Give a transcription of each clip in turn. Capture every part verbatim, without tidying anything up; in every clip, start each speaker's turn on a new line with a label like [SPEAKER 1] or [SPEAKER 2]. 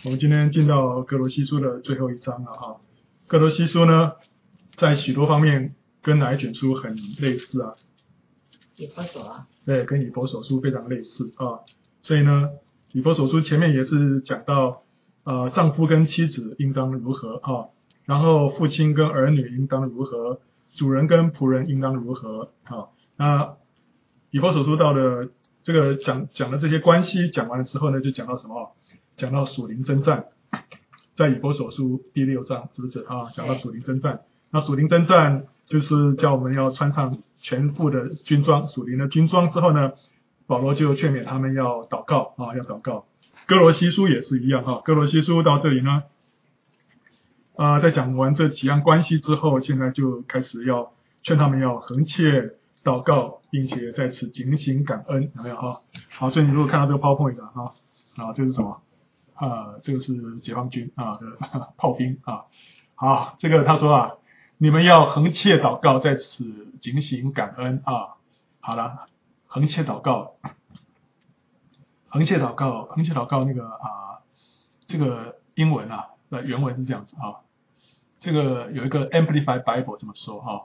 [SPEAKER 1] 我们今天进到哥罗西书的最后一章了哈。哥罗西书呢，在许多方面跟哪一卷书很类似啊？
[SPEAKER 2] 以弗所啊。
[SPEAKER 1] 对，跟以弗所书非常类似啊。所以呢，以弗所书前面也是讲到，呃，丈夫跟妻子应当如何啊，然后父亲跟儿女应当如何，主人跟仆人应当如何啊。那以弗所书到了这个讲讲了这些关系，讲完了之后呢，就讲到什么？讲到属灵征战，在以弗所书第六章是不是啊？讲到属灵征战，那属灵征战就是叫我们要穿上全副的军装，属灵的军装之后呢，保罗就劝勉他们要祷告啊，要祷告。哥罗西书也是一样哈，哥罗西书到这里呢，啊、呃，在讲完这几样关系之后，现在就开始要劝他们要恒切祷告，并且在此警醒感恩，有没有哈？好，所以你如果看到这个 PowerPoint 啊，啊，这是什么？啊，这个是解放军啊的炮兵啊。好，这个他说啊，你们要恒切祷告，在此警醒感恩啊。好了，恒切祷告，恒切祷告，恒切祷告那个啊，这个英文啊的原文是这样子啊。这个有一个 Amplified Bible 这么说啊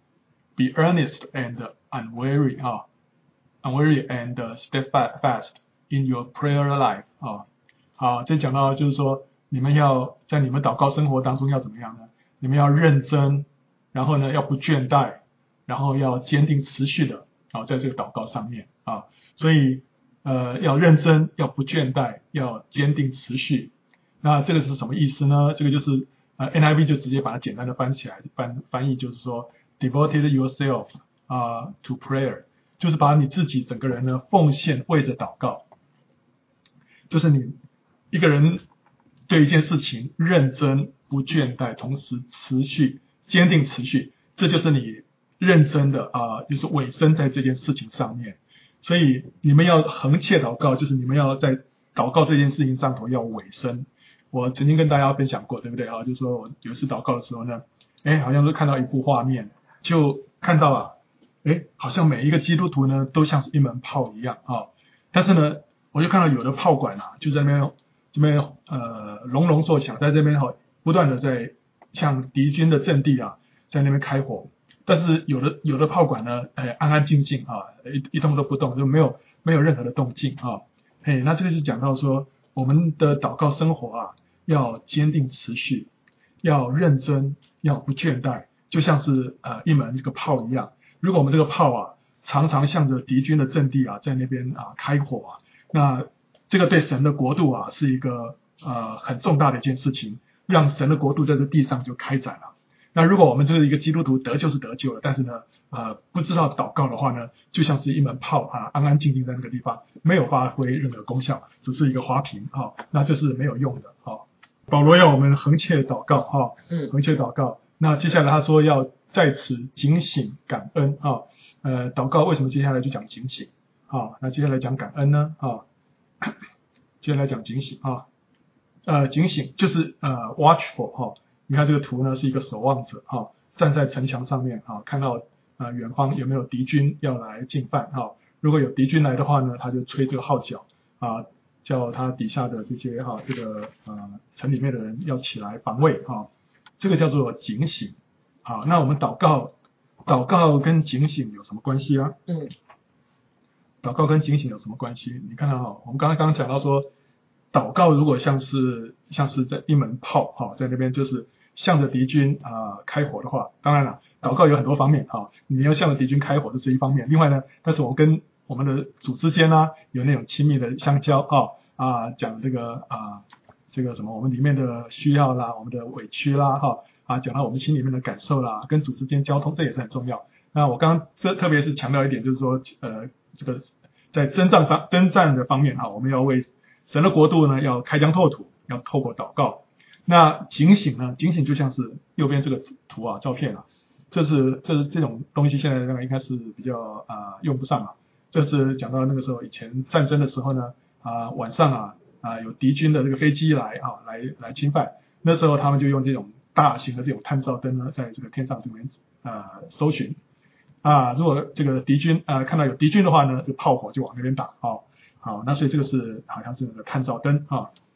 [SPEAKER 1] ，Be earnest and unweary 啊 ，unweary and steadfast in your prayer life 啊。好，这讲到就是说，你们要在你们祷告生活当中要怎么样呢？你们要认真，然后呢要不倦怠，然后要坚定持续的啊，在这个祷告上面啊，所以呃要认真，要不倦怠，要坚定持续。那这个是什么意思呢？这个就是呃 N I V 就直接把它简单的翻起来，翻翻译就是说 devoted yourself 啊、uh, to prayer， 就是把你自己整个人呢奉献为着祷告，就是你。一个人对一件事情认真不倦怠，同时持续坚定持续，这就是你认真的啊、呃，就是委身在这件事情上面。所以你们要恒切祷告，就是你们要在祷告这件事情上头要委身。我曾经跟大家分享过，对不对啊？就是说我有一次祷告的时候呢，哎，好像是看到一幅画面，就看到啊，哎，好像每一个基督徒呢都像是一门炮一样啊，但是呢，我就看到有的炮管啊就在那边。这边呃隆隆作响，在这边哈不断的在向敌军的阵地啊在那边开火，但是有的有的炮管呢，哎安安静静啊一一动都不动，就没有没有任何的动静啊，哎那这个是讲到说我们的祷告生活啊要坚定持续，要认真，要不倦怠，就像是呃一门这个炮一样。如果我们这个炮啊常常向着敌军的阵地啊在那边啊开火啊，那这个对神的国度啊是一个呃很重大的一件事情，让神的国度在这地上就开展了。那如果我们这是一个基督徒得救是得救了，但是呢呃不知道祷告的话呢，就像是一门炮啊安安静静在那个地方没有发挥任何功效，只是一个花瓶啊，那这是没有用的啊。保罗要我们恒切祷告啊，恒切祷告。那接下来他说要在此警醒感恩啊，呃祷告为什么接下来就讲警醒啊？那接下来讲感恩呢啊？接下来讲警醒啊，呃，警醒就是呃 watchful 哈、哦，你看这个图呢是一个守望者哈、哦，站在城墙上面啊、哦，看到呃远方有没有敌军要来进犯哈、哦，如果有敌军来的话呢，他就吹这个号角啊，叫他底下的这些哈、啊、这个呃城里面的人要起来防卫啊，这个叫做警醒。好，那我们祷告，祷告跟警醒有什么关系啊？嗯。祷告跟警醒有什么关系？你看到哈，我们刚刚刚刚讲到说，祷告如果像是像是在一门炮哈，在那边就是向着敌军啊、呃、开火的话，当然了，祷告有很多方面哈，你要向着敌军开火这是一方面。另外呢，但是我们跟我们的主之间呢有那种亲密的相交啊啊，讲这个啊这个什么我们里面的需要啦，我们的委屈啦哈啊，讲到我们心里面的感受啦，跟主之间交通这也是很重要。那我刚刚这特别是强调一点，就是说呃。这个在征战方征战的方面哈，我们要为神的国度呢要开疆拓土，要透过祷告。那警醒呢？警醒就像是右边这个图啊，照片啊，这是这是这种东西，现在那个应该是比较啊、呃、用不上啊。这是讲到那个时候以前战争的时候呢啊、呃、晚上啊啊、呃、有敌军的这个飞机来啊来来侵犯，那时候他们就用这种大型的这种探照灯呢，在这个天上这边啊、呃、搜寻。啊，如果这个敌军啊、呃、看到有敌军的话呢，就炮火就往那边打啊、哦。好，那所以这个是好像是那个探照灯啊。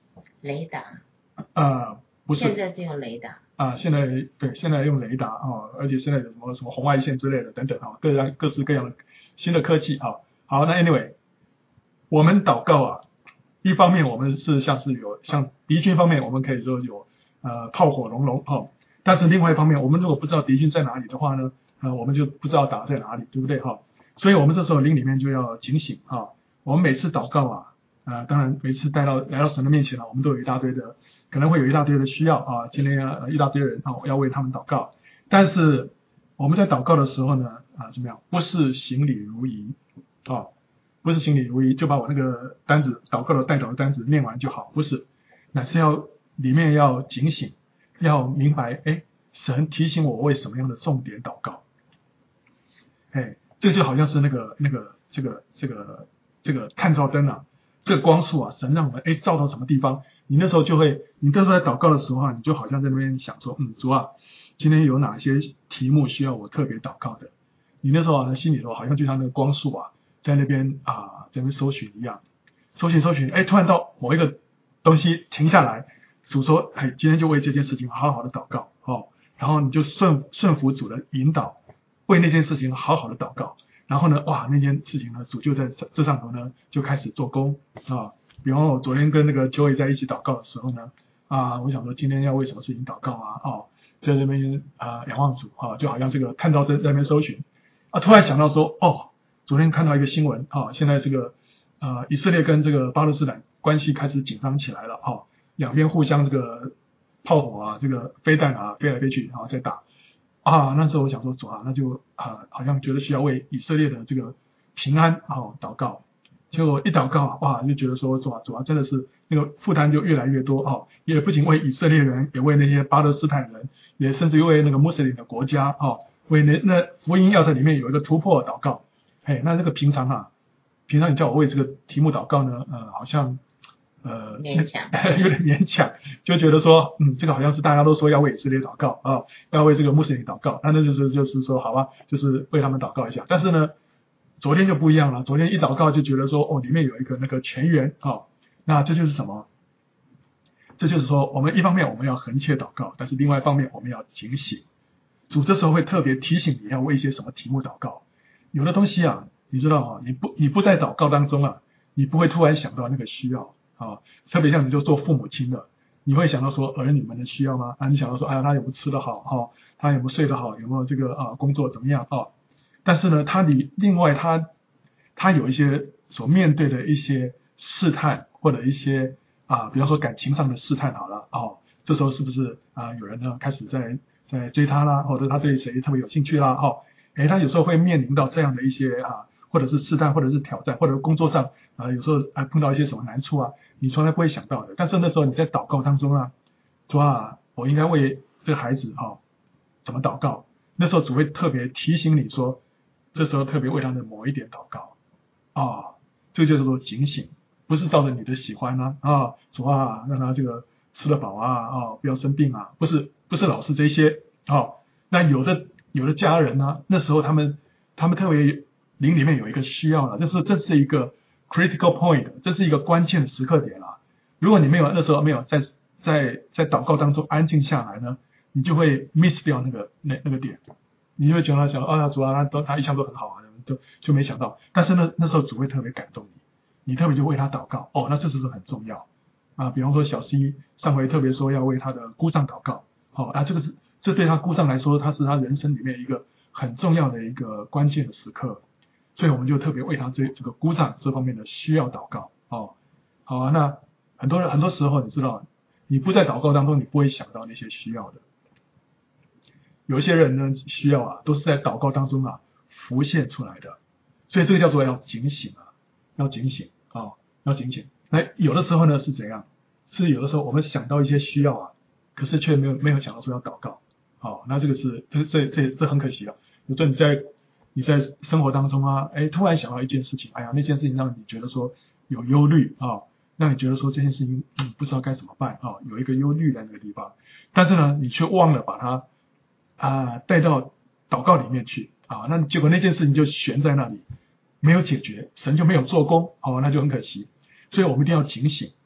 [SPEAKER 2] 雷达。
[SPEAKER 1] 呃，不是。
[SPEAKER 2] 现在是用雷达。
[SPEAKER 1] 啊，现在对，现在用雷达啊、哦，而且现在有什么什么红外线之类的等等啊、哦，各样各式各样的新的科技啊、哦。好，那 anyway， 我们祷告啊，一方面我们是像是有像敌军方面，我们可以说有呃炮火隆隆哦，但是另外一方面，我们如果不知道敌军在哪里的话呢，呃，我们就不知道打在哪里，对不对哈、哦？所以我们这时候灵里面就要警醒啊、哦。我们每次祷告啊，呃，当然每次带到来到神的面前了，我们都有一大堆的。可能会有一大堆的需要啊，今天呃一大堆人啊，我要为他们祷告。但是我们在祷告的时候呢，啊怎么样？不是行礼如仪啊，不是行礼如仪，就把我那个单子祷告的代祷的单子念完就好，不是，乃是要里面要警醒，要明白，哎，神提醒我为什么样的重点祷告。哎，这就好像是那个那个这个这个这个探照灯啊，这个光束啊，神让我们哎照到什么地方。你那时候就会，你那时候在祷告的时候啊，你就好像在那边想说，嗯，主啊，今天有哪些题目需要我特别祷告的？你那时候啊，心里头好像就像那个光束啊，在那边啊，在那边搜寻一样，搜寻搜寻，哎，突然到某一个东西停下来，主说，哎，今天就为这件事情好好的祷告，哦，然后你就顺顺服主的引导，为那件事情好好的祷告，然后呢，哇，那件事情呢，主就在这上头呢，就开始做工啊。比方我昨天跟那个 Joey 在一起祷告的时候呢，啊，我想说今天要为什么事情祷告啊？哦，在这边啊仰望主啊，就好像这个看到在那边搜寻啊，突然想到说，哦，昨天看到一个新闻啊，现在这个呃以色列跟这个巴勒斯坦关系开始紧张起来了啊，两边互相这个炮火啊，这个飞弹啊飞来飞去啊在打啊，那时候我想说主啊，那就啊好像觉得需要为以色列的这个平安啊祷告。结果一祷告，哇，就觉得说，主啊，主啊，真的是那个负担就越来越多哦，也不仅为以色列人，也为那些巴勒斯坦人，也甚至于为那个穆斯林的国家哦，为那那福音要在里面有一个突破祷告。哎，那这个平常啊，平常你叫我为这个题目祷告呢，呃，好像呃
[SPEAKER 2] 勉强
[SPEAKER 1] 有点勉强，就觉得说，嗯，这个好像是大家都说要为以色列祷告啊、哦，要为这个穆斯林祷告，那那就是就是说，好吧，就是为他们祷告一下，但是呢。昨天就不一样了，昨天一祷告就觉得说，哦，里面有一个那个全员哦，那这就是什么？这就是说，我们一方面我们要横切祷告，但是另外一方面我们要警醒。主这时候会特别提醒你要为一些什么题目祷告。有的东西啊，你知道啊，你不你不在祷告当中啊，你不会突然想到那个需要啊。特别像你就做父母亲的，你会想到说儿女们的需要吗？啊，你想到说，哎呀，他有没有吃得好？哈、哦，他有没有睡得好？有没有这个啊工作怎么样？啊？但是呢，他里另外他他有一些所面对的一些试探，或者一些啊，比方说感情上的试探好了哦，这时候是不是啊有人呢开始在在追他啦，或者他对谁特别有兴趣啦？哦，诶，他有时候会面临到这样的一些啊，或者是试探，或者是挑战，或者工作上啊有时候啊碰到一些什么难处啊，你从来不会想到的。但是那时候你在祷告当中啊，说啊，我应该为这个孩子啊怎么祷告？那时候主会特别提醒你说。这时候特别为他的某一点祷告啊、哦，这就是说警醒，不是照着你的喜欢啊啊，主啊让他这个吃得饱啊啊、哦，不要生病啊，不是不是老是这些哦。那有的有的家人呢，那时候他们他们特别灵里面有一个需要了，就是这是一个 critical point， 这是一个关键时刻点了。如果你没有那时候没有在在在祷告当中安静下来呢，你就会 miss 掉那个那那个点。你就会觉得想啊，主啊，他都他一向都很好啊，就就没想到，但是呢，那时候主会特别感动你，你特别就为他祷告，哦，那这就是很重要啊。比方说小 C 上回特别说要为他的姑丈祷告，好、哦、啊，这个是这对他姑丈来说，他是他人生里面一个很重要的一个关键的时刻，所以我们就特别为他这这个姑丈这方面的需要祷告，哦，好啊，那很多人很多时候你知道，你不在祷告当中，你不会想到那些需要的。有一些人呢，需要啊，都是在祷告当中啊浮现出来的，所以这个叫做要警醒啊，要警醒啊、哦，要警醒。那有的时候呢是怎样？是有的时候我们想到一些需要啊，可是却没有没有想到说要祷告，好、哦，那这个是这这这这很可惜了。有时候你在你在生活当中啊，哎，突然想到一件事情，哎呀，那件事情让你觉得说有忧虑啊、哦，让你觉得说这件事情嗯不知道该怎么办啊、哦，有一个忧虑在那个地方，但是呢，你却忘了把它。啊，带到祷告里面去啊，那结果那件事情就悬在那里，没有解决，神就没有做工，哦，那就很可惜。所以我们一定要警醒啊，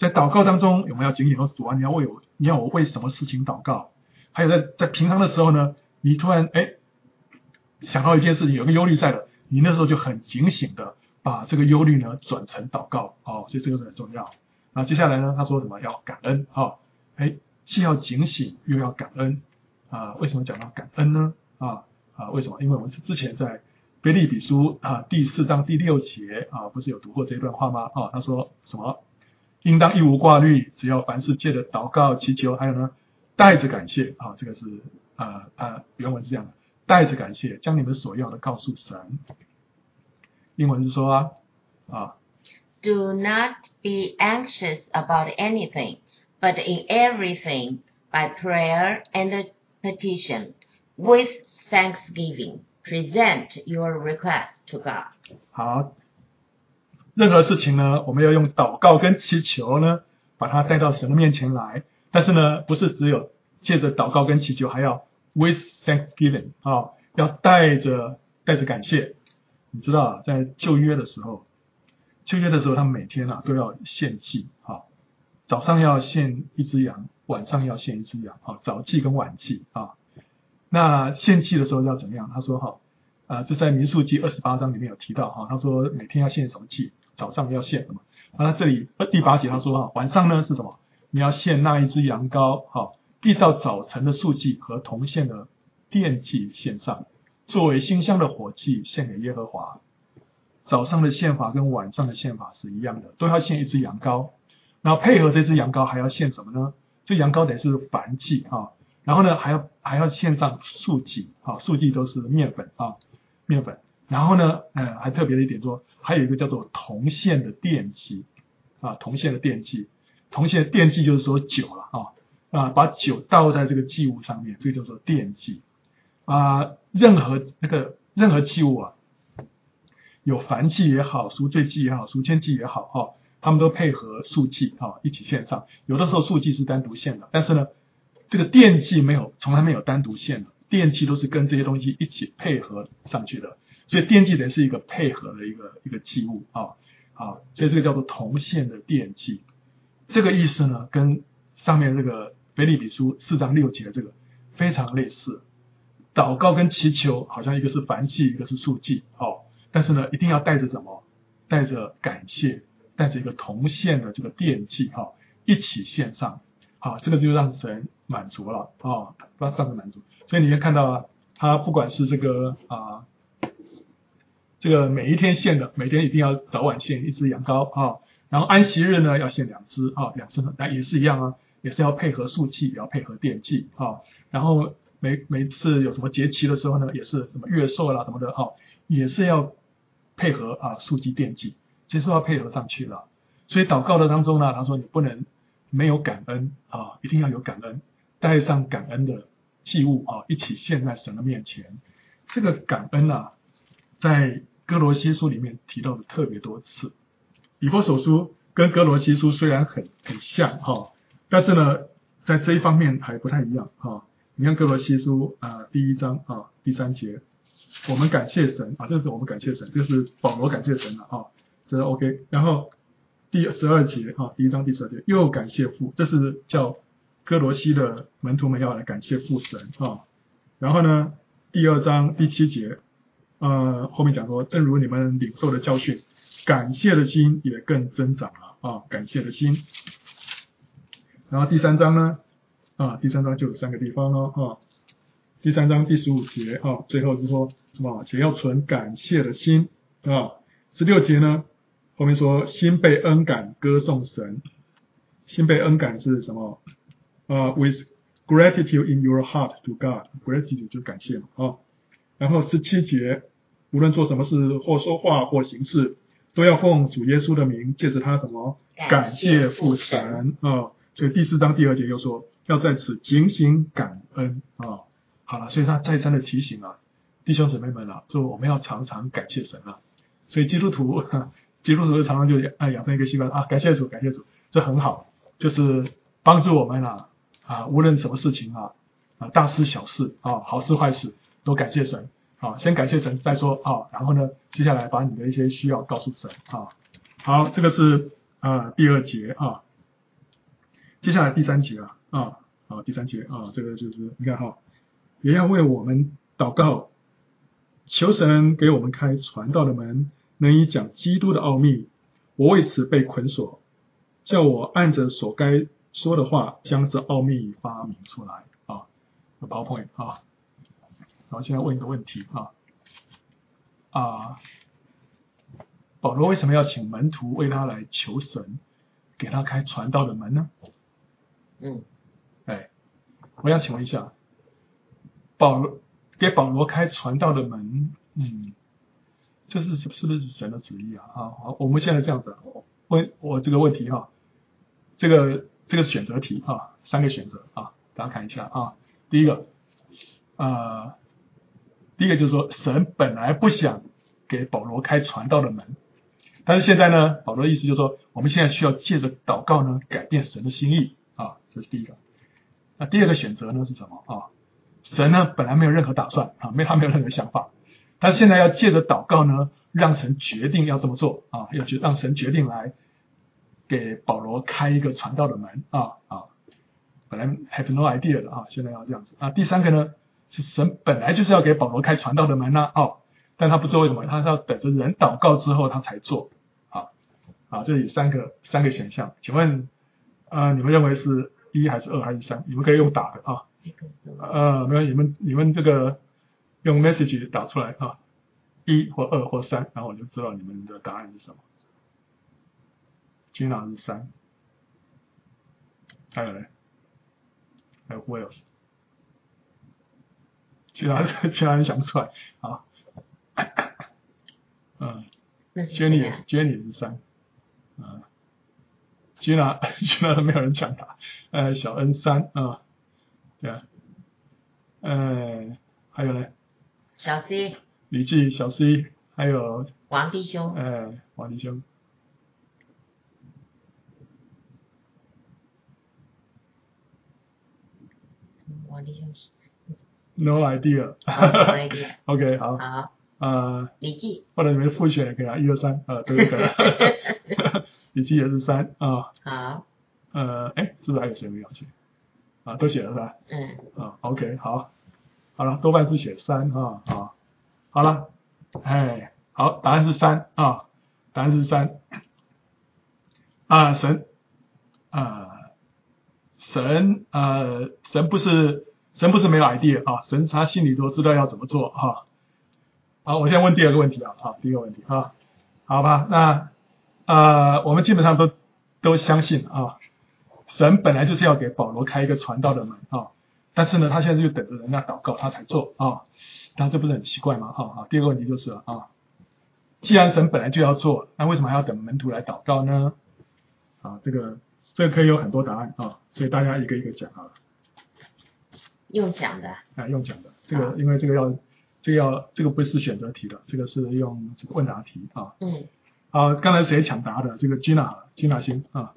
[SPEAKER 1] 在祷告当中有没有要警醒说主啊，你要为我，你要我为什么事情祷告？还有在在平常的时候呢，你突然哎想到一件事情，有个忧虑在了，你那时候就很警醒的把这个忧虑呢转成祷告哦，所以这个是很重要。那接下来呢，他说什么？要感恩哦，哎，既要警醒又要感恩啊？为什么讲到感恩呢？啊啊，为什么？因为我们是之前在腓立比书啊第四章第六节啊，不是有读过这一段话吗？啊，他说什么？应当一无挂虑，只要凡事借着祷告祈求，还有呢带着感谢啊，这个是啊啊原文是这样的，带着感谢将你们所要的告诉神。英文是说啊啊。
[SPEAKER 2] Do not be anxious about anything, but in everything, by prayer and petition, with thanksgiving, present your request to God.
[SPEAKER 1] 好，任何事情呢，我们要用祷告跟祈求呢，把它带到神的面前来。但是呢，不是只有借着祷告跟祈求，还要 with thanksgiving 啊，要带着带着感谢。你知道啊，在旧约的时候。旧约的时候，他们每天啊都要献祭啊，早上要献一只羊，晚上要献一只羊啊，早祭跟晚祭啊。那献祭的时候要怎么样？他说哈啊，这在民数记二十八章里面有提到哈，他说每天要献什么祭，早上要献什么。那这里第八节他说哈，晚上呢是什么？你要献那一只羊羔哈，依照早晨的素祭和同献的奠祭献上，作为馨香的火祭献给耶和华。早上的献法跟晚上的献法是一样的，都要献一只羊羔，然后配合这只羊羔还要献什么呢？这羊羔得是燔祭啊，然后呢还要还要献上素祭啊，素祭都是面粉啊，面粉，然后呢，呃，还特别的一点说，还有一个叫做同献的奠祭啊，同献的奠祭，同献的奠祭就是说酒了啊啊，把酒倒在这个祭物上面，这个叫做奠祭啊，任何那个任何祭物啊。有燔祭也好，赎罪祭也好，赎愆祭也好，哈、哦，他们都配合素祭啊、哦、一起献上。有的时候素祭是单独献的，但是呢，这个奠祭没有，从来没有单独献的，奠祭都是跟这些东西一起配合上去的。所以奠祭得是一个配合的一个一个祭物啊啊，所以这个叫做同献的奠祭。这个意思呢，跟上面这个腓立比书四章六节这个非常类似。祷告跟祈求好像一个是燔祭，一个是素祭，哦。但是呢，一定要带着什么？带着感谢，带着一个同献的这个奠祭哈、哦，一起献上，好、哦，这个就让神满足了哦，让神满足。所以你会看到啊，他不管是这个啊，这个每一天献的，每天一定要早晚献一只羊羔啊、哦，然后安息日呢要献两只啊、哦，两只那也是一样啊，也是要配合素祭，也要配合奠祭啊、哦，然后每每次有什么节期的时候呢，也是什么月寿啦什么的哦，也是要。配合啊，素祭奠祭，其实要配合上去了。所以祷告的当中呢，他说你不能没有感恩啊，一定要有感恩，带上感恩的祭物啊，一起献在神的面前。这个感恩啊，在哥罗西书里面提到的特别多次。以弗所书跟哥罗西书虽然很很像哈、哦，但是呢，在这一方面还不太一样哈、哦。你看哥罗西书啊、呃、第一章啊、哦、第三节。我们感谢神啊，这是我们感谢神，这是保罗感谢神了啊，这是 OK。然后第十二节啊，第一章第十二节又感谢父，这是叫哥罗西的门徒们要来感谢父神啊。然后呢，第二章第七节，呃，后面讲说，正如你们领受的教训，感谢的心也更增长了啊，感谢的心。然后第三章呢，啊，第三章就有三个地方了啊。第三章第十五节啊，最后是说什么？且要存感谢的心啊。十六节呢，后面说心被恩感歌颂神，心被恩感是什么？啊 ，with gratitude in your heart to God，gratitude 就是感谢嘛啊。然后十七节，无论做什么事或说话或行事，都要奉主耶稣的名，借着他什么？感谢父神啊。所以第四章第二节又说，要在此警醒感恩啊。好了，所以他再三的提醒啊，弟兄姊妹们啊，说我们要常常感谢神啊。所以基督徒，基督徒常常就啊养成一个习惯啊，感谢主，感谢主，这很好，就是帮助我们啊啊，无论什么事情啊啊，大事小事啊，好事坏事都感谢神啊，先感谢神再说啊，然后呢，接下来把你的一些需要告诉神啊。好，这个是啊第二节啊。 接下来第三节啊啊好第三节啊，这个就是你看哈，也要为我们祷告，求神给我们开传道的门，能以讲基督的奥秘。我为此被捆锁，叫我按着所该说的话，将这奥秘发明出来啊。PowerPoint 啊，好，现在问一个问题啊啊，保罗为什么要请门徒为他来求神，给他开传道的门呢？
[SPEAKER 2] 嗯，
[SPEAKER 1] 哎，我想请问一下，保罗给保罗开传道的门，嗯，这是是不是神的旨意啊？啊，好，我们现在这样子问我这个问题哈、啊，这个这个选择题啊，三个选择啊，大家看一下啊。第一个，呃，第一个就是说，神本来不想给保罗开传道的门，但是现在呢，保罗的意思就是说，我们现在需要借着祷告呢，改变神的心意啊，这是第一个。那第二个选择呢是什么啊？神呢本来没有任何打算啊，没他没有任何想法，但是现在要借着祷告呢，让神决定要这么做啊，要决让神决定来给保罗开一个传道的门啊啊，本来 have no idea 的啊，现在要这样子啊。第三个呢是神本来就是要给保罗开传道的门呐、啊，哦，但他不做为什么？他是要等着人祷告之后他才做啊啊，这里三个三个选项，请问呃你们认为是一还是二还是三？你们可以用打的啊。呃，没有，你们你们这个用 message 打出来啊，一或二或三，然后我就知道你们的答案是什么。Gina 是三，还有呢？还有 Who else？ 其他其他人想不出来啊。嗯 ，Jenny Jenny 是三，嗯 ，Gina Gina 都没有人抢答，呃，小 N 三啊，对啊。呃，还有呢？
[SPEAKER 2] 小 C，
[SPEAKER 1] 李记小 C， 还有
[SPEAKER 2] 王弟兄，
[SPEAKER 1] 呃，王弟兄。
[SPEAKER 2] 王弟兄
[SPEAKER 1] No idea。
[SPEAKER 2] No idea。
[SPEAKER 1] OK， 好。
[SPEAKER 2] 好。
[SPEAKER 1] 呃，
[SPEAKER 2] 李记。
[SPEAKER 1] 或者你们复选也可以啊，一二三，呃，对对对。李记也是三啊。
[SPEAKER 2] 好。
[SPEAKER 1] 呃，哎，是不是还有谁没有写？啊，都写了是吧？
[SPEAKER 2] 嗯。
[SPEAKER 1] 啊 ，OK， 好，好了，多半是写三啊啊，好了，哎，好，答案是三啊，答案是三啊，神啊，神呃，神不是神不是没有 idea 啊，神他心里都知道要怎么做啊。好，我现在问第二个问题啊，好，第一个问题啊，好吧，那呃，我们基本上都都相信啊。神本来就是要给保罗开一个传道的门啊，但是呢，他现在就等着人家祷告他才做啊，那这不是很奇怪吗？啊啊，第二个问题就是了啊，既然神本来就要做，那为什么还要等门徒来祷告呢？啊，这个这个可以有很多答案啊，所以大家一个一个讲啊。
[SPEAKER 2] 用讲的。
[SPEAKER 1] 啊，用讲的，这个因为这个要这个要这个不是选择题的，这个是用这个问答题啊。
[SPEAKER 2] 嗯。
[SPEAKER 1] 啊，刚才谁抢答的？这个 Gina，Gina 先啊。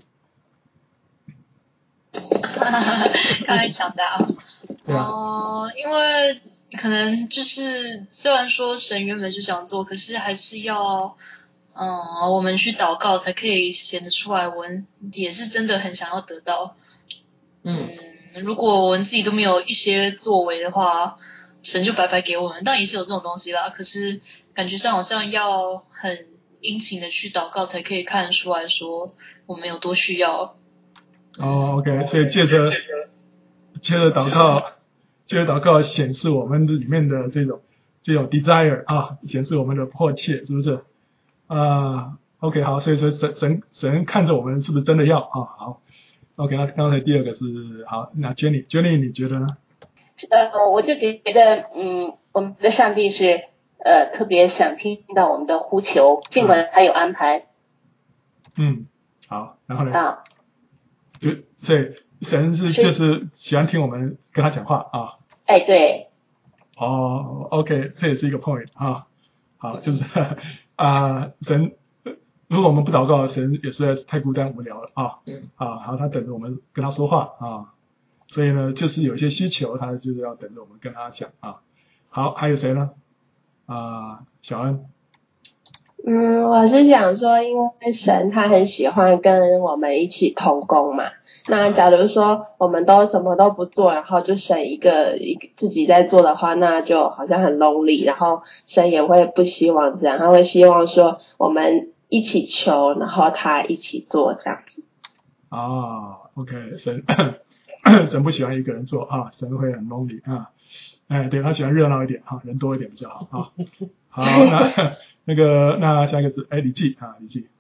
[SPEAKER 3] 刚才想到，
[SPEAKER 1] 对啊，
[SPEAKER 3] 哦、呃，因为可能就是虽然说神原本就想做，可是还是要，嗯、呃，我们去祷告才可以显得出来，我们也是真的很想要得到。
[SPEAKER 2] 嗯，
[SPEAKER 3] 嗯，如果我们自己都没有一些作为的话，神就白白给我们，当然也是有这种东西啦。可是感觉上好像要很殷勤的去祷告，才可以看出来说我们有多需要。
[SPEAKER 1] 哦 ，OK， 所以借着借着祷告，借着祷告显示我们里面的这种这种 desire 啊，显示我们的迫切，是不是？啊 ，OK， 好，所以说神神神看着我们是不是真的要啊？好 ，OK， 那刚才第二个是好，那 Jenny，Jenny 你觉得呢？
[SPEAKER 4] 呃，我就觉得，嗯，我们的上帝是呃特别想听到我们的呼求，尽管他有安排。
[SPEAKER 1] 嗯，好，然后呢？
[SPEAKER 4] 啊。
[SPEAKER 1] 就所以神是就是喜欢听我们跟他讲话啊。
[SPEAKER 4] 哎，对。
[SPEAKER 1] 哦 ，OK， 这也是一个 point 啊。好，就是啊，神如果我们不祷告，神也实在是太孤单无聊了啊。
[SPEAKER 2] 嗯。
[SPEAKER 1] 啊，好，他等着我们跟他说话啊。所以呢，就是有些需求，他就是要等着我们跟他讲啊。好，还有谁呢？啊，小恩。
[SPEAKER 5] 嗯，我是想说，因为神他很喜欢跟我们一起同工嘛。那假如说我们都什么都不做，然后就神一个一个自己在做的话，那就好像很 lonely， 然后神也会不希望这样，他会希望说我们一起求，然后他一起做这样子。
[SPEAKER 1] 啊 ，OK， 神神不喜欢一个人做啊，神会很 lonely 啊。哎，对，他喜欢热闹一点哈，人多一点比较好啊。好，那那个那下一个是哎李记啊，李记。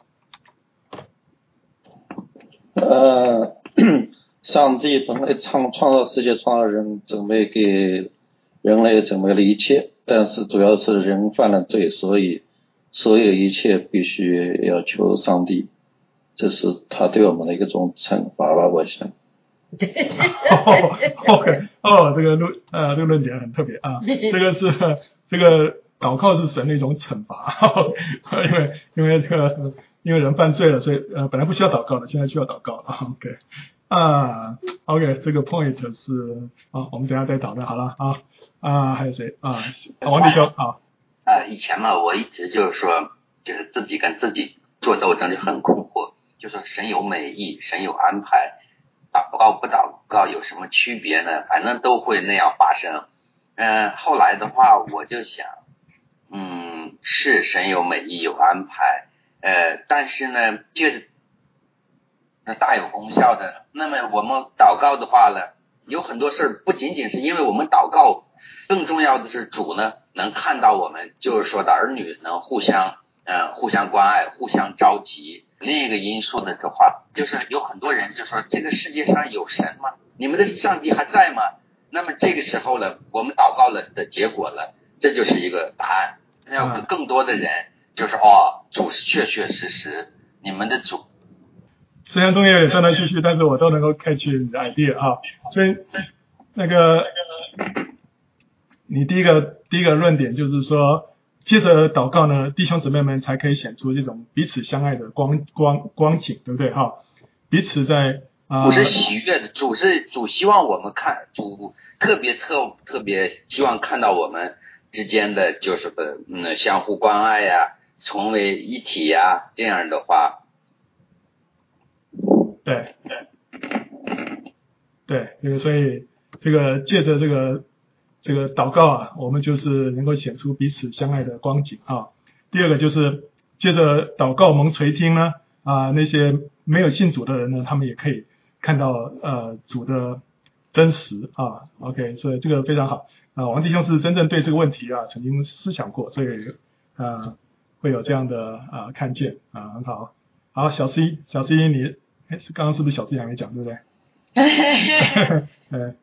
[SPEAKER 6] 呃，上帝本来创创造世界、创造人，准备给人类准备了一切，但是主要是人犯了罪，所以所有一切必须要求上帝，这是他对我们的一种惩罚吧，我想。
[SPEAKER 1] 哦 ，OK， 哦，这个论呃这个论点很特别啊，这个是这个祷告是神的一种惩罚，因为因为这个因为人犯罪了，所以呃本来不需要祷告的，现在需要祷告了 ，OK， 啊 ，OK， 这个 point 是啊，我们等一下再讨论好了啊啊，还有谁啊？王弟兄啊。
[SPEAKER 7] 啊，以前嘛，我一直就是说，就是自己跟自己做斗争，就很困惑，就说神有美意，神有安排。祷告不祷告有什么区别呢？反正都会那样发生。嗯、呃，后来的话，我就想，嗯，是神有美意有安排，呃，但是呢，就是那大有功效的。那么我们祷告的话呢，有很多事不仅仅是因为我们祷告，更重要的是主呢能看到我们，就是说的儿女能互相呃互相关爱，互相着急。另一个因素的话，就是有很多人就说这个世界上有神吗？你们的上帝还在吗？那么这个时候呢，我们祷告了的结果了，这就是一个答案。要更多的人就是哦，主是确确实实，你们的主。
[SPEAKER 1] 虽然中间有点断断续续，但是我都能够 catch 你的 idea 啊。所以那个你第一个第一个论点就是说，接着祷告呢，弟兄姊妹们才可以显出这种彼此相爱的光光光景，对不对哈？彼此在啊，
[SPEAKER 7] 主是喜悦的，主是主希望我们看，主特别特特别希望看到我们之间的就是的嗯相互关爱呀、啊，成为一体呀、啊，这样的话，
[SPEAKER 1] 对对对，所以这个借着这个。这个祷告啊，我们就是能够显出彼此相爱的光景啊。第二个就是借着祷告蒙垂听呢，啊，那些没有信主的人呢，他们也可以看到呃主的真实啊。OK， 所以这个非常好啊。王弟兄是真正对这个问题啊曾经思想过，所以啊会有这样的啊看见啊，很好。好，小 C， 小 C 你哎是刚刚是不是小 C 还没讲对不对？嗯。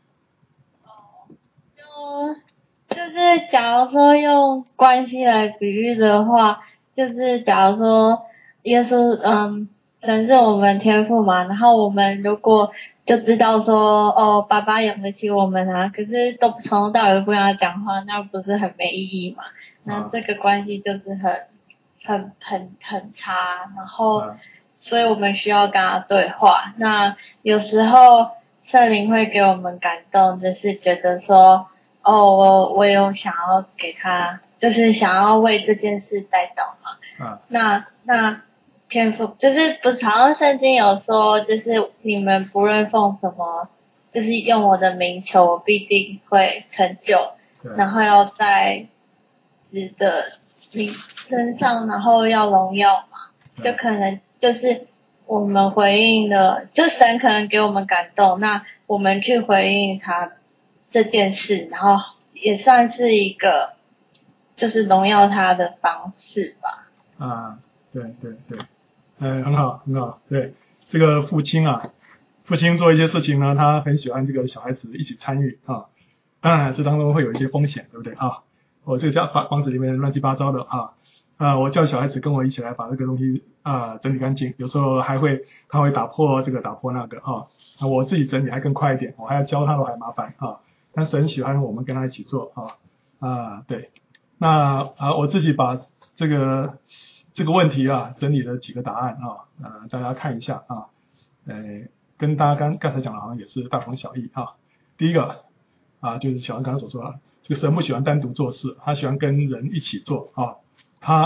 [SPEAKER 8] 就是假如说用关系来比喻的话，就是假如说耶稣嗯神是我们天父嘛，然后我们如果就知道说哦爸爸养得起我们啊，可是都从头到尾不跟他讲话，那不是很没意义嘛？那这个关系就是很很很很差，然后所以我们需要跟他对话。那有时候圣灵会给我们感动，就是觉得说哦，我我有想要给他，就是想要为这件事代祷嘛。啊。那那天父就是不常常圣经有说，就是你们不论奉什么，就是用我的名求，我必定会成就。然后要在子的你身上，然后要荣耀嘛。就可能就是我们回应了，就神可能给我们感动，那我们去回应他。这件事，然后也算是一个就是荣耀他的方式吧。
[SPEAKER 1] 啊，对对对，呃，很好很好，对，这个父亲啊，父亲做一些事情呢，他很喜欢这个小孩子一起参与啊，当然这当中会有一些风险，对不对啊？我这个家房房子里面乱七八糟的啊，啊，我叫小孩子跟我一起来把这个东西啊整理干净，有时候还会他会打破这个打破那个啊，啊我自己整理还更快一点，我还要教他，我还麻烦啊。但是很喜欢我们跟他一起做啊啊对，那啊我自己把这个这个问题啊整理了几个答案啊，呃大家看一下啊，呃跟大家刚刚才讲的好像也是大同小异啊。第一个啊就是小安刚刚所说的，这个神不喜欢单独做事，他喜欢跟人一起做啊，他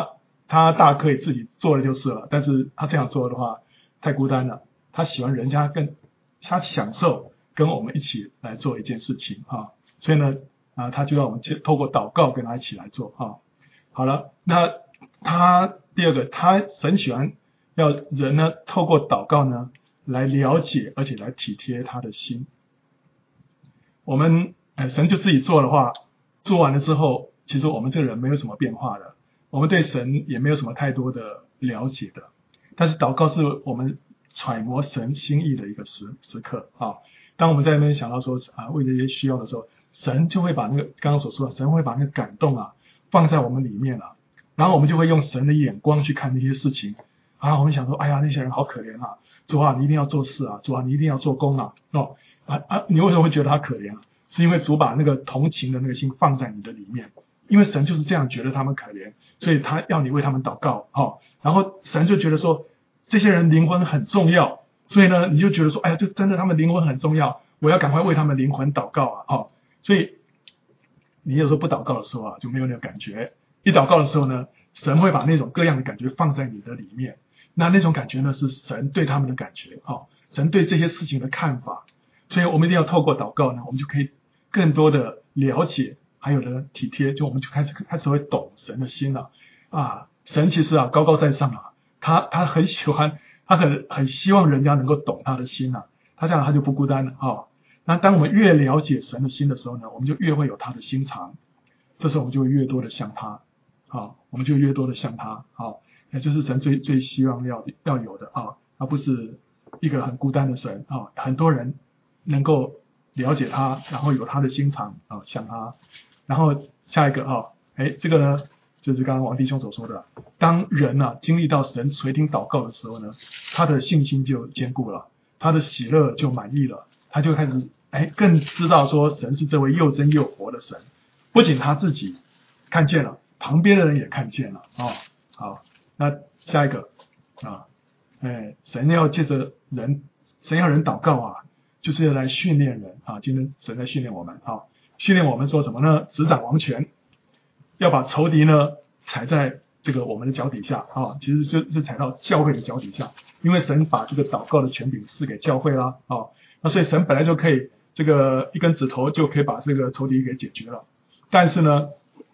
[SPEAKER 1] 他大可以自己做了就是了，但是他这样做的话太孤单了，他喜欢人家跟他享受跟我们一起来做一件事情啊，所以呢啊，他就让我们透过祷告跟他一起来做啊。好了，那他第二个，他神喜欢要人呢透过祷告呢来了解而且来体贴他的心。我们呃神就自己做的话，做完了之后，其实我们这个人没有什么变化的，我们对神也没有什么太多的了解的。但是祷告是我们揣摩神心意的一个时时刻啊。当我们在那边想到说啊为这些需要的时候，神就会把那个刚刚所说的，神会把那个感动啊放在我们里面了，然后我们就会用神的眼光去看那些事情啊。我们想说，哎呀，那些人好可怜啊，主啊，你一定要做事啊，主啊，你一定要做工啊，哦啊啊，你为什么会觉得他可怜啊？是因为主把那个同情的那个心放在你的里面，因为神就是这样觉得他们可怜，所以他要你为他们祷告哦。然后神就觉得说，这些人灵魂很重要，所以呢，你就觉得说，哎呀，就真的他们灵魂很重要，我要赶快为他们灵魂祷告啊，哦，所以你有时候不祷告的时候啊，就没有那个感觉。一祷告的时候呢，神会把那种各样的感觉放在你的里面。那那种感觉呢，是神对他们的感觉，哦，神对这些事情的看法。所以我们一定要透过祷告呢，我们就可以更多的了解，还有的体贴，就我们就开始开始会懂神的心了啊。神其实啊高高在上啊，他他很喜欢，他很很希望人家能够懂他的心啊，他这样他就不孤单了啊。哦，那当我们越了解神的心的时候呢，我们就越会有他的心肠，这时候我们就会越多的像他，好，我们就越多的像他，好，也就是神最最希望要要有的啊，而不是一个很孤单的神啊，很多人能够了解他，然后有他的心肠啊，像他。然后下一个啊，哎，这个呢就是刚刚王弟兄所说的，当人啊经历到神垂听祷告的时候呢，他的信心就坚固了，他的喜乐就满意了，他就开始哎更知道说神是这位又真又活的神，不仅他自己看见了，旁边的人也看见了啊。哦，好，那下一个啊，哎，神要借着人，神要人祷告啊，就是要来训练人啊。今天神在训练我们啊，训练我们说什么呢？执掌王权，要把仇敌呢踩在这个我们的脚底下啊，其实就是踩到教会的脚底下，因为神把这个祷告的权柄赐给教会啦啊，那所以神本来就可以这个一根指头就可以把这个仇敌给解决了，但是呢，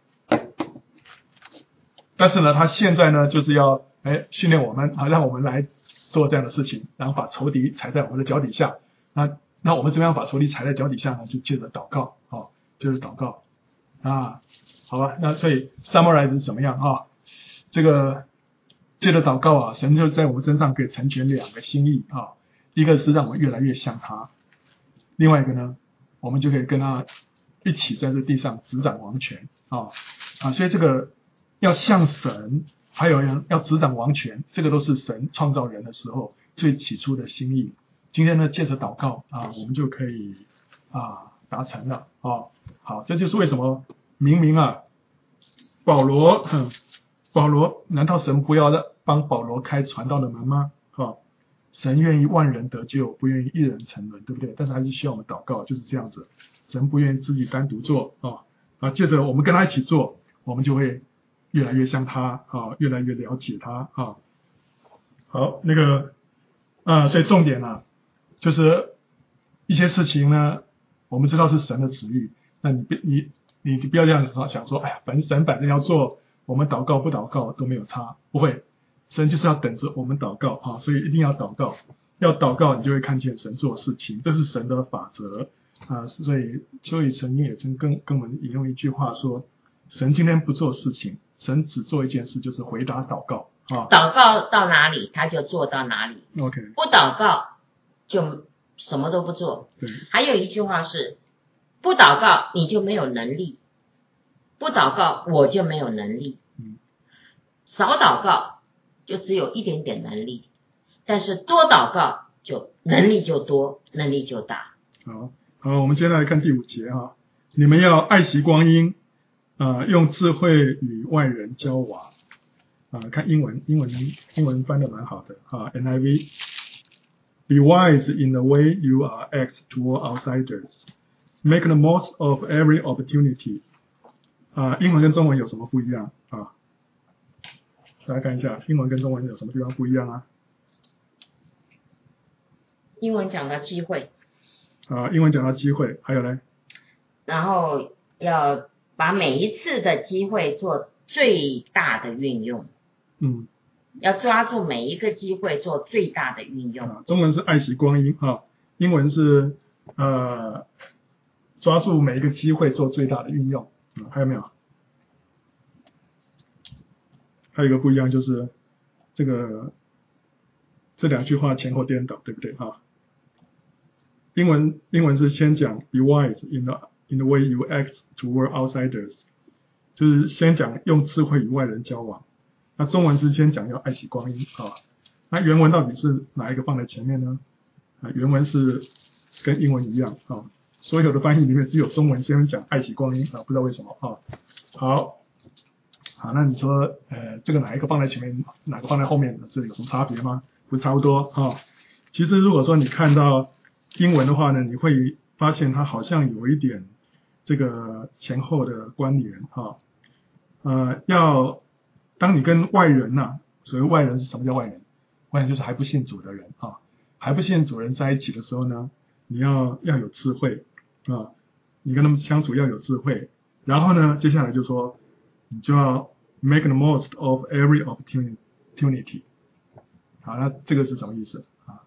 [SPEAKER 1] 但是呢，他现在呢就是要哎训练我们啊，让我们来做这样的事情，然后把仇敌踩在我们的脚底下。那那我们怎么样把仇敌踩在脚底下呢？就借着祷告啊，就是祷告啊，好吧？那所以 summarize 是怎么样啊？这个借着祷告啊，神就在我们身上可以成全两个心意啊，一个是让我们越来越像他，另外一个呢，我们就可以跟他一起在这地上执掌王权啊啊，所以这个要像神，还有人要执掌王权，这个都是神创造人的时候最起初的心意。今天呢，借着祷告啊，我们就可以啊达成了啊。好，这就是为什么明明啊，保罗，哼，保罗，难道神不要帮保罗开传道的门吗？啊，神愿意万人得救，不愿意一人沉沦，对不对？但是还是需要我们祷告，就是这样子。神不愿意自己单独做啊，啊，借着我们跟他一起做，我们就会越来越像他啊，越来越了解他啊。好，那个啊，所以重点啊，就是一些事情呢，我们知道是神的旨意，那你你你你不要这样子想说，哎呀，反正神反正要做，我们祷告不祷告都没有差，不会，神就是要等着我们祷告啊，所以一定要祷告，要祷告你就会看见神做事情，这是神的法则啊。所以邱宇曾经也曾跟跟我们引用一句话说，神今天不做事情，神只做一件事，就是回答祷告啊。
[SPEAKER 2] 祷告到哪里他就做到哪里
[SPEAKER 1] OK，
[SPEAKER 2] 不祷告就什么都不做。
[SPEAKER 1] 对，
[SPEAKER 2] 还有一句话是，不祷告你就没有能力，不祷告我就没有能力。
[SPEAKER 1] 嗯，
[SPEAKER 2] 少祷告就只有一点点能力，但是多祷告就能力就多，能力就大。
[SPEAKER 1] 好，好，我们接下来看第五节哈，你们要爱惜光阴，啊，用智慧与外人交往。啊，看英文，英文英文翻得蛮好的啊 ，N I V。Be wise in the way you are act toward outsiders. Make the most of every opportunity. 啊，英文跟中文有什么不一样啊？ 大家看一下英文跟中文有什么地方不一样啊？
[SPEAKER 2] 英文讲到机会，
[SPEAKER 1] 啊，英文讲到机会，还有呢？
[SPEAKER 2] 然后要把每一次的机会做最大的运用。
[SPEAKER 1] 嗯，
[SPEAKER 2] 要抓住每一个机会做最大的运用。
[SPEAKER 1] 啊、中文是爱惜光阴啊，英文是呃抓住每一个机会做最大的运用。嗯，还有没有？还有一个不一样就是这个这两句话前后颠倒，对不对啊？英文英文是先讲 be wise in the in the way you act toward outsiders， 就是先讲用智慧与外人交往。那中文是先讲要爱惜光阴啊。那原文到底是哪一个放在前面呢？啊，原文是跟英文一样啊。所有的翻译里面只有中文先讲爱惜光阴啊，不知道为什么啊。好，好，那你说呃这个哪一个放在前面，哪个放在后面是有什么差别吗？不是差不多啊。其实如果说你看到英文的话呢，你会发现它好像有一点这个前后的关联哈。呃，要当你跟外人呐、啊，所谓外人是什么叫外人？外人就是还不信主的人啊，还不信主人在一起的时候呢，你要要有智慧啊，你跟他们相处要有智慧。然后呢，接下来就说你就要 make the most of every opportunity。好，那这个是什么意思啊？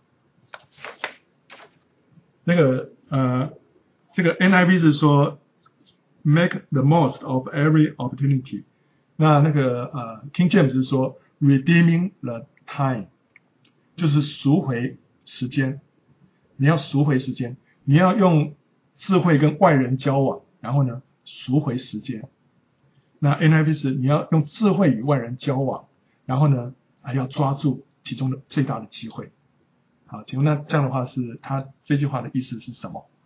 [SPEAKER 1] 那个呃，这个 N I V 是说 make the most of every opportunity， 那那个呃 King James 是说 redeeming the time， 就是赎回时间，你要赎回时间，你要用智慧跟外人交往，然后呢赎回时间。那 N I V 是你要用智慧与外人交往，然后呢还要抓住其中的最大的机会。好，请问那这样的话是他这句话的意思是什么？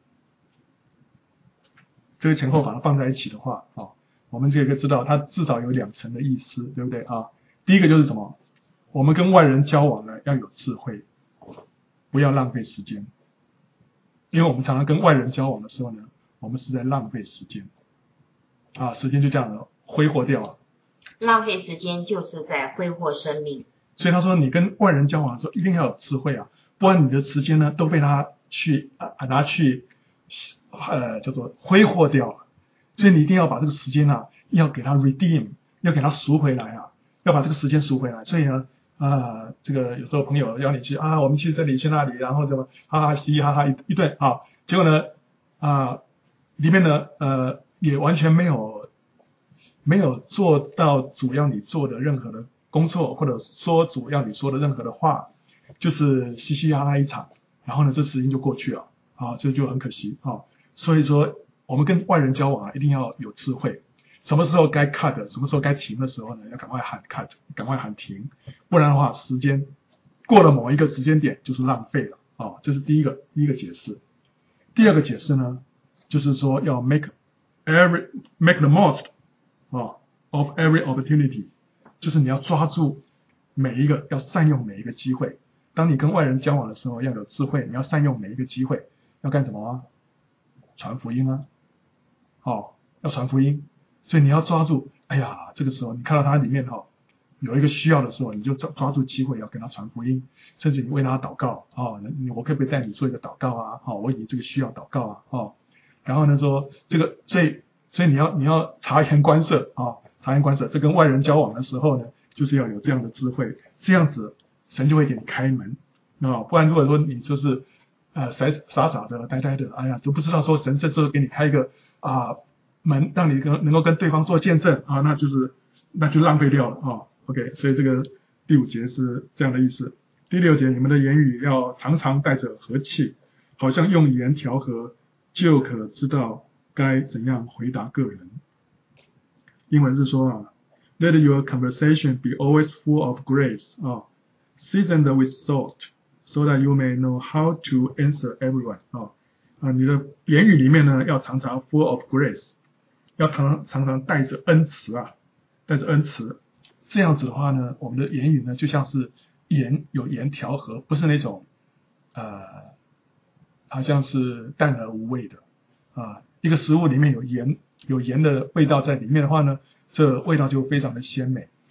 [SPEAKER 1] 这个前后把它放在一起的话，哦，我们就可以知道它至少有两层的意思，对不对啊？第一个就是什么？我们跟外人交往呢要有智慧，不要浪费时间，因为我们常常跟外人交往的时候呢，我们是在浪费时间，啊，时间就这样的挥霍掉了。
[SPEAKER 2] 浪费时间就是在挥霍生命。
[SPEAKER 1] 所以他说，你跟外人交往的时候一定要有智慧啊，不然你的时间呢都被他去啊拿去呃叫做挥霍掉了。所以你一定要把这个时间啊，要给他 redeem， 要给他赎回来啊，要把这个时间赎回来。所以呢，啊，这个有时候朋友邀你去啊，我们去这里去那里，然后怎么哈哈嘻嘻哈哈一一顿啊，结果呢啊里面呢呃也完全没有没有做到主要你做的任何的工作，或者说主要你说的任何的话，就是嘻嘻哈哈一场，然后呢这时间就过去了啊，这就很可惜啊。所以说我们跟外人交往啊，一定要有智慧，什么时候该 cut， 什么时候该停的时候呢，要赶快喊 cut， 赶快喊停，不然的话时间过了某一个时间点就是浪费了啊。这是第一个第一个解释。第二个解释呢，就是说要 make every make the most 啊 of every opportunity， 就是你要抓住每一个，要善用每一个机会。当你跟外人交往的时候要有智慧，你要善用每一个机会。要干什么啊？传福音啊，哦，要传福音，所以你要抓住，哎呀，这个时候你看到他里面哈、哦、有一个需要的时候，你就抓抓住机会要跟他传福音，甚至你为他祷告哦，我可不可以带你做一个祷告啊？哦，为你这个需要祷告啊，哦，然后呢说这个，所以所以你要你要察言观色啊、哦，察言观色，这跟外人交往的时候呢，就是要有这样的智慧，这样子神就会给你开门啊、哦，不然如果说你就是呃傻傻傻的呆呆的，哎呀都不知道说神这时候给你开一个啊门，让你跟能够跟对方做见证啊，那就是那就浪费掉了啊。OK， 所以这个第五节是这样的意思。第六节，你们的言语要常常带着和气，好像用盐调和，就可知道该怎样回答个人。英文是说啊 ，Let your conversation be always full of grace 啊 ，seasoned with salt。So that you may know how to answer everyone 啊啊，你的言语里面呢要常常 full of grace， 要常常常带着恩慈啊，带着恩慈，这样子的话呢，我们的言语呢就像是盐有盐调和，不是那种呃好像是淡而无味的啊。一个食物里面有盐有盐的味道在里面的话呢，这味道就非常的鲜美。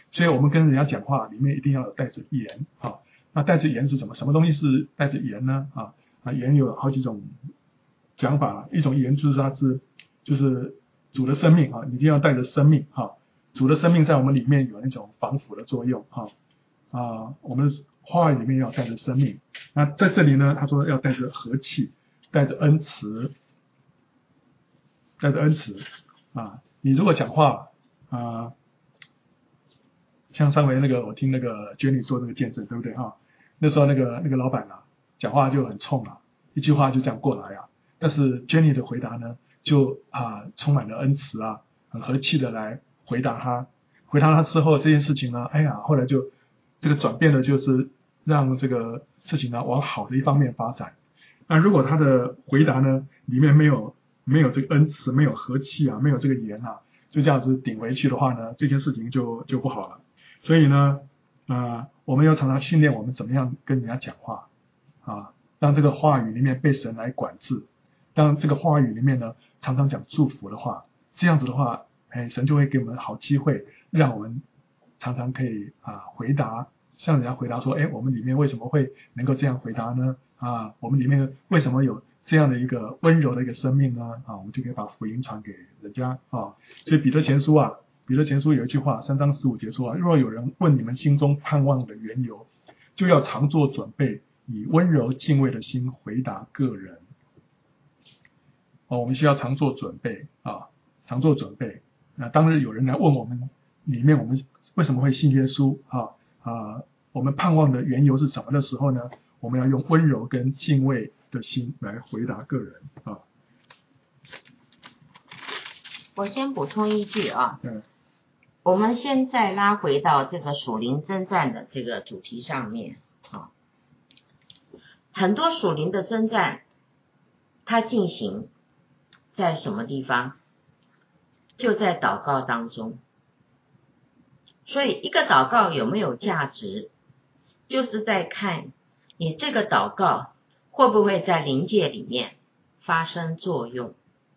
[SPEAKER 1] 所以我们跟人家讲话里面一定要有带着盐啊。那带着盐是什么？什么东西是带着盐呢？啊啊，盐有好几种讲法，一种盐就是它是就是主的生命啊，你一定要带着生命啊。主的生命在我们里面有那种防腐的作用啊啊，我们话语里面要带着生命。那在这里呢，他说要带着和气，带着恩慈，带着恩慈啊。你如果讲话啊，像上回那个我听那个 Jenny 做那个见证，对不对啊？那时候那个那个老板啊，讲话就很冲啊，一句话就这样过来啊。但是 Jenny 的回答呢，就啊充满了恩慈啊，很和气的来回答他。回答他之后，这件事情呢，哎呀，后来就这个转变了，就是让这个事情呢往好的一方面发展。那如果他的回答呢里面没有没有这个恩慈，没有和气啊，没有这个盐啊，就这样子顶回去的话呢，这件事情就就不好了。所以呢，啊、呃，我们要常常训练我们怎么样跟人家讲话啊，让这个话语里面被神来管制，让这个话语里面呢常常讲祝福的话，这样子的话，哎，神就会给我们好机会，让我们常常可以啊回答，向人家回答说，哎，我们里面为什么会能够这样回答呢？啊，我们里面为什么有这样的一个温柔的一个生命呢？啊，我们就可以把福音传给人家啊。所以彼得前书啊，彼得前书有一句话，三章十五节说啊，若有人问你们心中盼望的缘由，就要常做准备，以温柔敬畏的心回答个人。哦，我们需要常做准备啊，常做准备。那当日有人来问我们里面我们为什么会信耶稣啊啊，我们盼望的缘由是什么的时候呢？我们要用温柔跟敬畏的心来回答个人啊。
[SPEAKER 2] 我先补充一句啊，
[SPEAKER 1] 嗯，
[SPEAKER 2] 我们现在拉回到这个属灵征战的这个主题上面啊，很多属灵的征战，它进行在什么地方？就在祷告当中。所以一个祷告有没有价值，就是在看你这个祷告会不会在灵界里面发生作用。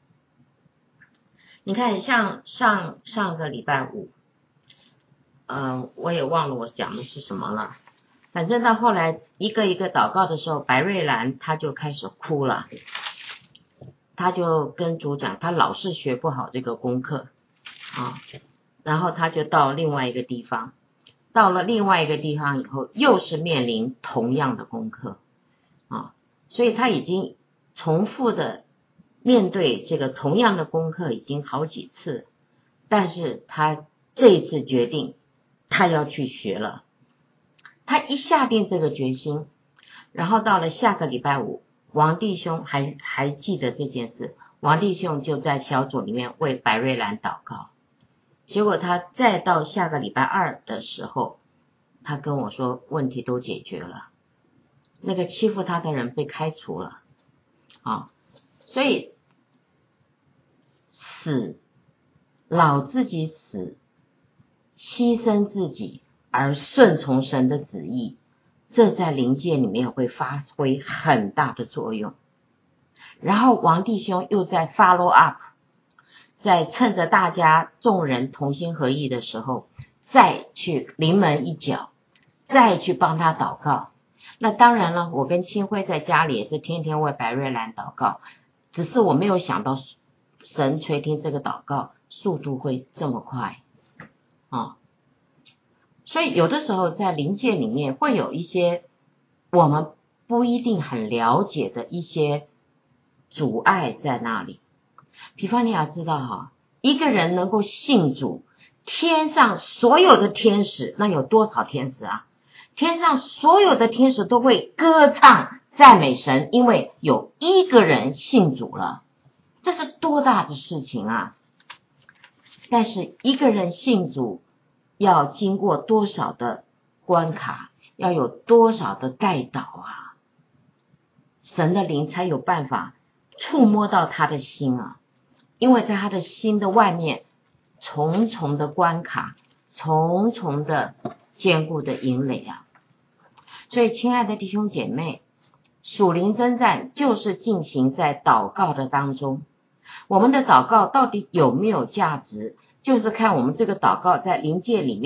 [SPEAKER 2] 你看像上上个礼拜五，呃，我也忘了我讲的是什么了，反正到后来一个一个祷告的时候，白瑞兰他就开始哭了，他就跟主讲他老是学不好这个功课啊，然后他就到另外一个地方，到了另外一个地方以后又是面临同样的功课啊，所以他已经重复的面对这个同样的功课已经好几次，但是他这一次决定他要去学了。他一下定这个决心，然后到了下个礼拜五，王弟兄还还记得这件事，王弟兄就在小组里面为白瑞兰祷告。结果他再到下个礼拜二的时候，他跟我说问题都解决了，那个欺负他的人被开除了啊。所以死，老自己死，牺牲自己而顺从神的旨意，这在灵界里面会发挥很大的作用。然后王弟兄又在 follow up， 在趁着大家众人同心合意的时候，再去临门一脚，再去帮他祷告。那当然了，我跟清辉在家里也是天天为白瑞兰祷告，只是我没有想到神垂听这个祷告速度会这么快啊！所以有的时候在灵界里面会有一些我们不一定很了解的一些阻碍在那里。比方你要知道哈，一个人能够信主，天上所有的天使，那有多少天使啊？天上所有的天使都会歌唱赞美神，因为有一个人信主了，这是多大的事情啊！但是一个人信主要经过多少的关卡，要有多少的代祷啊，神的灵才有办法触摸到他的心啊，因为在他的心的外面重重的关卡，重重的坚固的营垒啊。所以亲爱的弟兄姐妹，属灵征战就是进行在祷告的当中。我们的祷告到底有没有价值，就是看我们这个祷告在灵界里面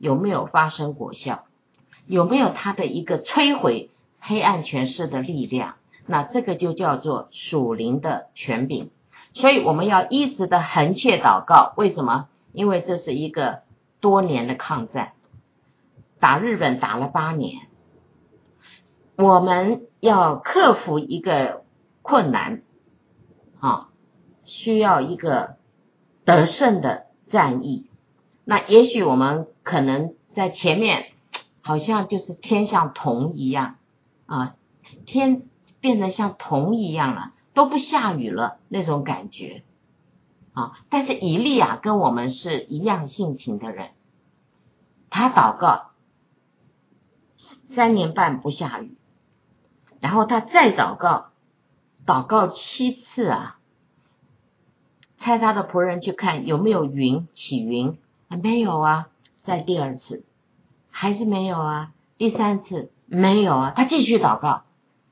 [SPEAKER 2] 有没有发生果效，有没有它的一个摧毁黑暗权势的力量，那这个就叫做属灵的权柄。所以我们要一直的横切祷告，为什么？因为这是一个多年的抗战，打日本打了八年，我们要克服一个困难啊，需要一个得胜的战役。那也许我们可能在前面好像就是天像铜一样啊，天变得像铜一样了，都不下雨了那种感觉啊。但是以利亚跟我们是一样性情的人，他祷告三年半不下雨，然后他再祷告，祷告七次啊，差他的仆人去看有没有云起云，没有啊，在第二次还是没有啊，第三次没有啊，他继续祷告，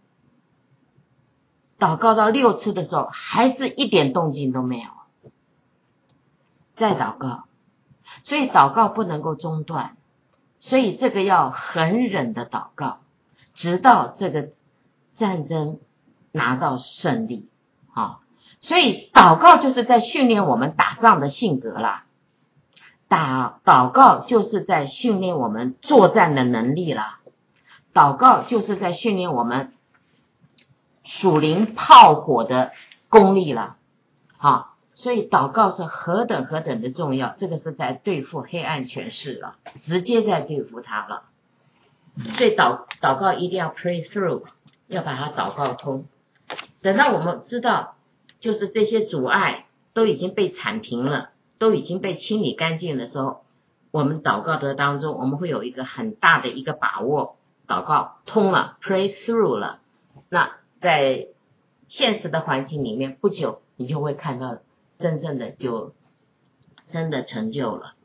[SPEAKER 2] 祷告到六次的时候还是一点动静都没有，再祷告。所以祷告不能够中断，所以这个要恒忍的祷告，直到这个战争拿到胜利啊。所以祷告就是在训练我们打仗的性格啦，打祷告就是在训练我们作战的能力啦，祷告就是在训练我们属灵炮火的功力啦。好，所以祷告是何等何等的重要，这个是在对付黑暗权势了，直接在对付它了。所以祷祷告一定要 pray through， 要把它祷告通。等到我们知道就是这些阻碍都已经被铲平了，都已经被清理干净的时候，我们祷告的当中我们会有一个很大的一个把握，祷告通了 pray through 了，那在现实的环境里面不久你就会看到真正的就真的成就了。